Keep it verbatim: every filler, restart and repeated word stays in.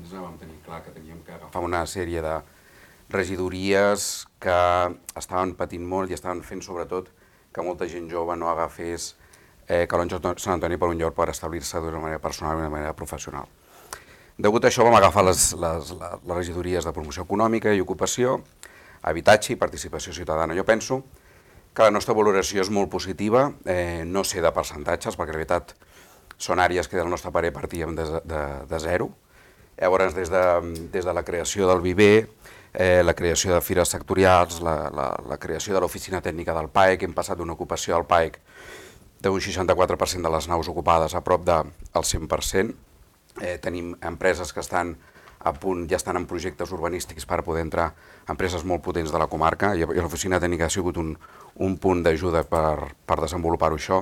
nosaltres ja vam tenir clar que teníem que agafar una sèrie de regidories que estaven patint molt i estaven fent sobretot que molta gent jove no agafés eh, Calonge Sant Antoni per un lloc per establir-se d'una manera personal i d'una manera professional. Degut a això vam agafar les, les, les regidories de promoció econòmica i ocupació, habitatge i participació ciutadana. Jo penso que la nostra valoració és molt positiva, eh, no sé de percentatges, perquè en realitat són àrees que del nostre parer partíem de, de, de zero. Llavors, des de, des de la creació del Viver, eh, la creació de fires sectorials, la, la, la creació de l'oficina tècnica del P A E C, hem passat d'una ocupació del P A E C d'un seixanta-quatre per cent de les naus ocupades a prop del cent per cent. Eh, tenim empreses que estan a punt, ja estan en projectes urbanístics per poder entrar, empreses molt potents de la comarca, i l'oficina tècnica ha sigut un, un punt d'ajuda per, per desenvolupar-ho això.